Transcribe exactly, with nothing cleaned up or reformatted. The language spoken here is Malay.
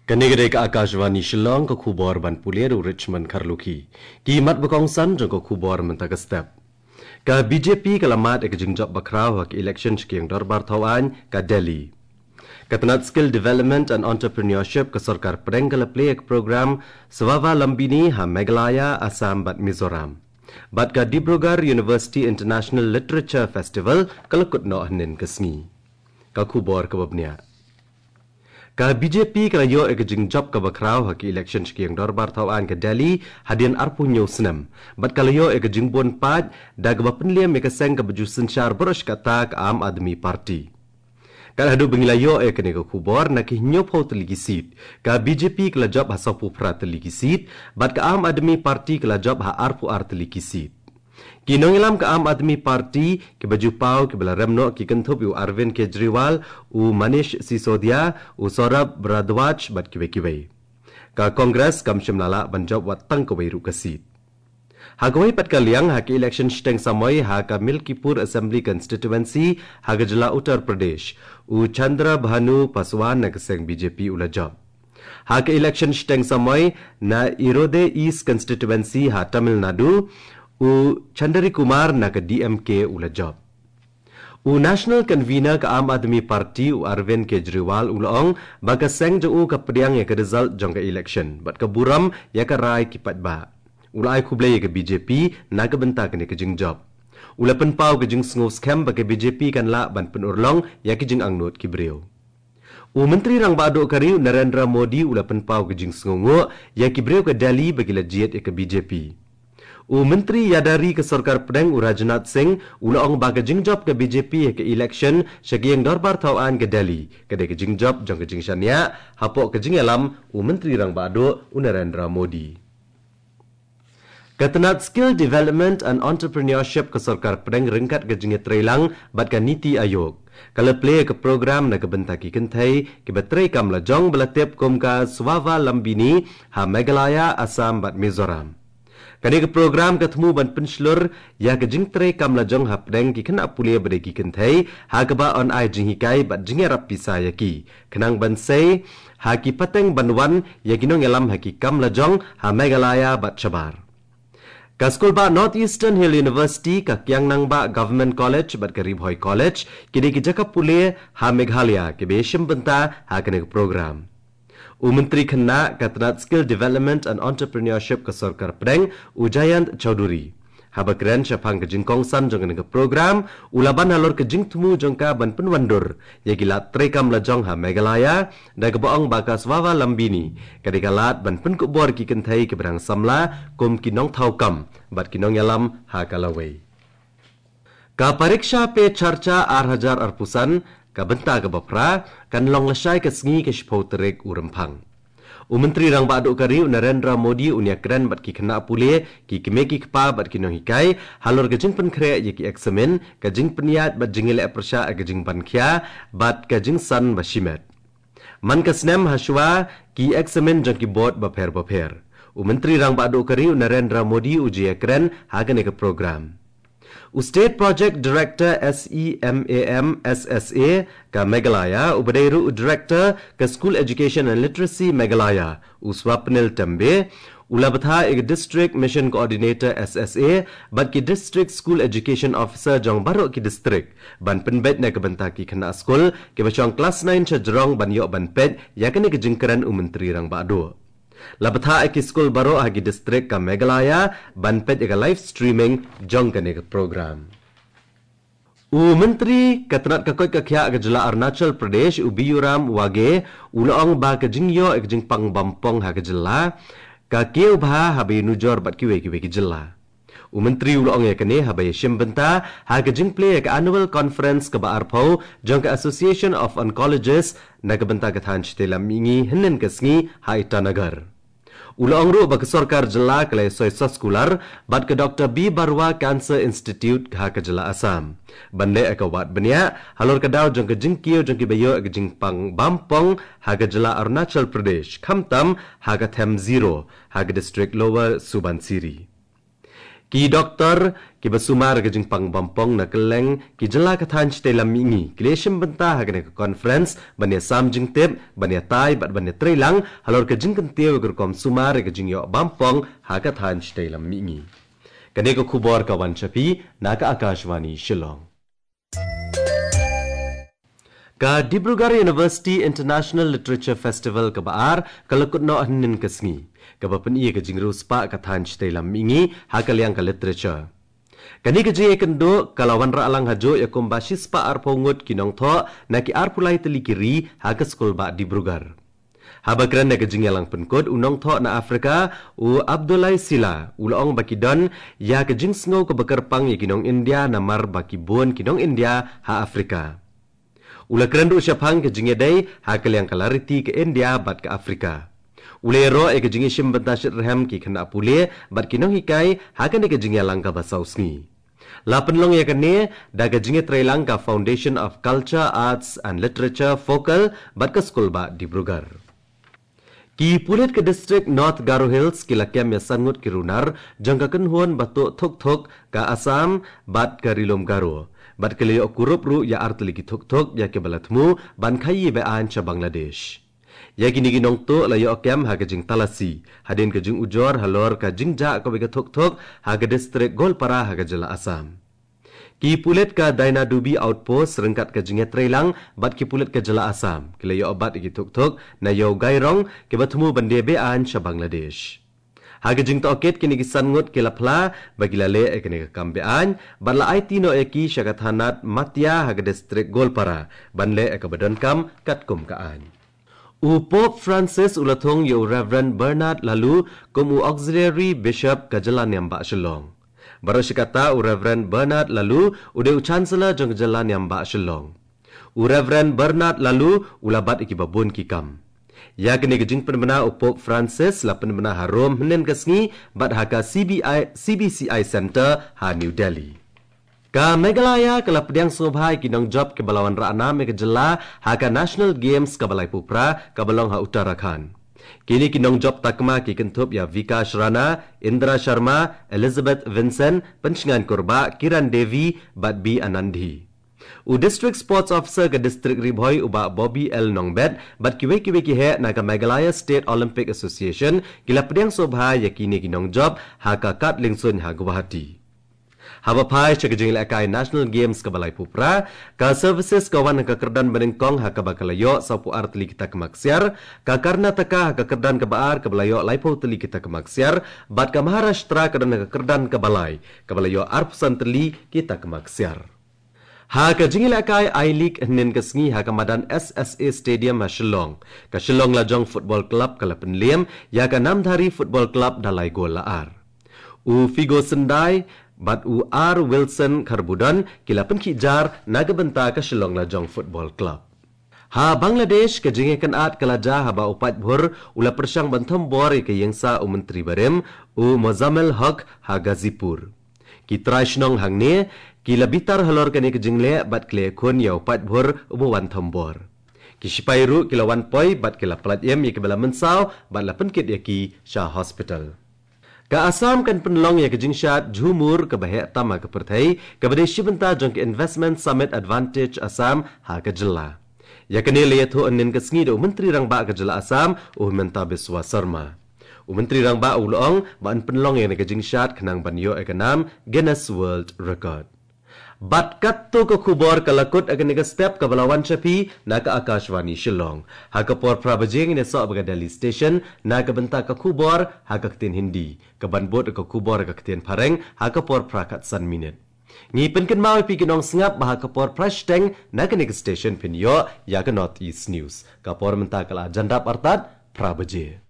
Kanegere ka Akashvani Shillong ka khubor ban puleru Richmond Karluki. Ki mat bakong san jong ka khubor mentaka step. Ka B J P kalamat ek jingjab bakraw hak election shkiang darbar thawan ka Delhi. Katanat skill development and entrepreneurship ka sarkar pedeng kala play ek program Swava Lambini ha Meghalaya Assam bat Mizoram. Bat ka Dibrugarh University International Literature Festival kala kutno hanin kasngi. Ka khubor ka babnia. Ka B J P kala yo ek jingjab ka bakraw hak election shkiang darbar thawan ka Delhi hadian arpu nyo snam. Bat kala yo ek jingbon pad dag bapenliam ek seng ka bajusin syar berush kata ka Aam Aadmi Party. Kala hadu bengilayo e kene ko khubor na ki nyop ho teligi seat ka B J P kala job ha sapu pra teligi seat bat ka Aam Aadmi Party kala job ha arpu ar teligi seat kinong ilam ka Aam Aadmi Party ke baju pau ke bala remno ki kenthup u Arvind Kejriwal u Manish Sisodia u Saurabh Bharadwaj bat kiwe kiwe ka Congress kam shimlala ban job wat tang ko ru ka seat Hagawai pat kaliang hak election steng samoi haka Milkipur Assembly Constituency hagajla Uttar Pradesh u Chandra Bhanu Paswan nagseng B J P ula job. Haka election steng samoi na Irode East Constituency ha Tamil Nadu u Chandari Kumar nak D M K ula job. U National Convener ka Aam Aadmi Party u Arvind Kejriwal ulaong baka seng jo u ka pediang ya ka result jong ka election bat ka buram ya ka rai kipat ba. Ulai kublai ke B J P naga bentak ni ke jing job. Ula penpau ke jing sngau scam bagi B J P kan la ban penurlong ya ke jing angnut ki breu. U menteri rang bado kariu Narendra Modi ula penpau ke jing sngau ngo ya ki breu ke Delhi bagi la jiet ke B J P. U menteri yadari ke sarkar pedang u Rajnath Singh ula ong baga jing job ke B J P ke election syagiang darbar thawan ke Delhi ke de ke jing job jong ke jing syania hapok ke jing alam u menteri rang bado u Narendra Modi. Katanat skill development and entrepreneurship ke sarkar pedang ringkat ke jingit trailang bat ka Niti Ayog. Kala play ke program na ke bentaki kentai ke batrai kam la jong belatip kum ka Swava Lambini ha Meghalaya Assam bat Mizoram. Kani ke program ketemu ban penslur ya ke jing trai kam la jong ha pedang ki kena pulia bedeki kentai ha ke ba on ai jing hikai bat jing rap pisa yaki. Kenang ban sei ha ki pateng banwan ya kinong elam ha ki kam la jong ha Meghalaya bat Chabar. Ka skul ba Northeastern Hill University ka Kiang Nang ba Government College bat ka Ribhoi College kini ki jaka pule ha Meghalaya ke beshim benta ha kene program. U menteri kena katanat skill development and entrepreneurship ka sarkar pedang u Jayant Chowdhury. Ha bakren syapang ke jingkong san jong kene program ulaban halor ke jing temu jong ka ban penwandur ya gila trekam la jong ha Meghalaya da ke boong ba ka Swava Lambini kadikalat ban penkubor ki kentai ke berang samla kum kinong thaukam bat kinong yalam ha kalawai. Ka pariksha pe charcha ar hajar arpusan ka benta ka bapra kan long lasai ke sngi ke shpauterek urempang. U menteri rang bado kari Narendra Modi unia keren bat ki kena pule ki kimeki kpa bat ki nohikai halor ke jing pen kre ye ki eksamen ke jing peniat bat jingile persya ke jing pan khia bat ke jing san bashimet. Man ke snem haswa ki eksamen jang ki board baper baper. U menteri rang bado kari Narendra Modi uji keren hagen ke program. U State Project Director S E M A M S S A ka Meghalaya, u Badairu Director ka School Education and Literacy Meghalaya, u Swapnil Tambe, u Labatha ek District Mission Coordinator S S A, bat ki District School Education Officer jong baru ki district, ban penbet na kabanta ki kena school, ke bachong class nine cha jerong ban yok ban pet, ya kene ke jingkaran u menteri rang bado. Labatha ek school baro hagi district ka Meghalaya ban pet ek live streaming jong kane ke program. U menteri katanat kakoi ka khya ke jila Arunachal Pradesh u Biyuram wage ulaong ba ke jingyo ek jing pang bampong ha ke jila ka keu bha habi nujor bat kiwe kiwe ki jila. U menteri ulaong ya kane habi shimbenta ha ke jing play ek annual conference ke ba arpau jong ke Association of Oncologists na ke benta ke than chitela mingi henen ke sngi ha Itanagar. Ulaong ru ba ke sarkar jila ke lai soy saskular bat ke Doctor B Barwa Cancer Institute ha ke jila Assam. Bande ek wat benya halor ke daw jong ke jing kio jong ki bayo ek jing pang bampong ha ke jila Arunachal Pradesh khamtam ha ke Them Zero ha ke district Lower Subansiri. Ki doktor ki basumar ke jing pang bampong na keleng ki jela kathan chite lam mingi kleshim benta hagane ke conference bania sam jing tep bania tai bat bania trelang halor ke jing kenteu ger kom sumar ke jing yo bampong hagathan chite lam mingi kane ko khubor kawan chapi naga Akashvani Shillong Ka Dibrugarh University International Literature Festival ka baar kalakut no anin kasngi ka bapen iya ka jingru spa ka than chite lam mingi hakaliang ka literature kani ka jing kendo kalawan ra alang hajo ya kombashi spa ar pongut kinong tho na ki ar pulai telikiri ha ka skul ba Dibrugarh habakran na ka jing alang penkod unong tho na Afrika u Abdullah Sila ulong bakidon ya ka jing sngo ka bakar pang ya kinong India na mar bakibon kinong India ha Afrika Ula kerendu syapang ke jingi day hakal yang kalariti ke India bat ke Afrika. Ula ero e ke jingi shim bentashit rehem ki kena pule bat kinong hikai hakan ke jingi langka basau sngi. Lapan long ya kene da ke jingi Trelangka Foundation of Culture, Arts and Literature Focal bat ke skul ba Dibrugarh. Ki pulit ke distrik North Garo Hills ki lakiam ya sangut ki runar jangka kenhuan batuk thok-thok ka Assam bat ke Rilom Garo. Bat kali okurup ru ya artli ki thok-thok ya ke balatmu ban khayi be an cha Bangladesh. Ya kini ginong to la yo kem ha ke jing talasi hadin ke jing ujor halor ka jing ja ko be ke thok-thok ha ke distrik Golpara ha ke jela Assam. Ki pulit ka Daina Dubi outpost rengkat ke jing Trelang bat ki pulit ke jela Assam. Kile yo obat ki thok-thok na yo gairong ke batmu bande be an cha Bangladesh. Haga jing toket kini kisan ngut kilapla bagi lale e kini kambean ban la I T no eki syakathanat Matya haga distrik Golpara ban le e kabadan kam katkum kaan. U Pope Francis ulathong yo Reverend Bernard lalu kum u auxiliary bishop kajalan yang ba Shillong. Baru syakata u Reverend Bernard lalu ude u chancellor jong jalan yang ba Shillong. U Reverend Bernard lalu ulabat iki babun kikam. Ya kini kejing penbena Pope Francis la penbena harum henen kesngi bat haka C B I C B C I Center ha New Delhi. Ka Meghalaya kala pediang sobhai kinong job ke balawan rana me kejela haka National Games ka balai pupra ka balong ha Uttarakhand. Kini kinong job takma ki kentup ya Vikash Rana, Indra Sharma, Elizabeth Vincent, Penshingan Kurba, Kiran Devi bat B Anandhi. U District Sports Officer ke District Ribhoi uba Bobby L. Nongbet bat kiwe kiwe ki he na ka Meghalaya State Olympic Association kila pediang sobha yakini kinong job ha ka kat lingsun ha Guwahati. Haba pai chakajing lakai National Games ka balai pupra ka services kawan ka kerdan benengkong ha ka bakalayo sapu artli kita kemaksiar ka Karnataka ha ka kerdan ka baar ka balayo laipo teli kita kemaksiar bat ka Maharashtra ka dan ka kerdan ka balai ka balayo arpusan teli kita kemaksiar. Ha ka jingila kai I-League nen kesngi ha ka madan S S A Stadium ha Shillong. Ka Shillong Lajong Football Club ka lapen liam ya ka Namdhari Football Club dalai gol laar. U Figo Sendai bat u R Wilson Kharbudan kila pen kijar naga benta ka Shillong Lajong Football Club. Ha Bangladesh ka jingi kan at kalaja ha ba upat bhur ula persyang bantam bor ke yengsa u menteri barem u Mozammel Haq ha Gazipur. Ki traishnong hangne Kila bitar halor kani ke jingle bat kle kun yau pat bhur ubu wan thambor. Ki shipairu kila wan poi bat kila plat yem ye kebala mensau bat la penkit ye ki Shah Hospital. Ka Assam kan penlong ye ke jingshat jhumur ke bahek tama ke perthai ke bade shibenta jong ke Investment Summit Advantage Assam ha ke jela. Ya kani le tho anin ke sngi do menteri rang ba ke jela Assam u Himanta Biswa Sarma. U menteri rang ba ulong ban penlong ye ke jingshat khnang ban yo ekanam Guinness World Record. Bat kat tu ke kubor kalakut akan nega step ke balawan Chapi na ke Akashvani Shillong. Ha ke por prabajing ini sok baga Delhi Station na ke bentak ke kubor ha ke ketin Hindi. Ke banbot ke kubor ke ketin Pareng ha ke por prakat san minit. Ngi penken mau pi kinong sengap bah ke por prashteng na ke nega station pin yo ya ke North East News. Ke por mentak kala jandap artat prabaje.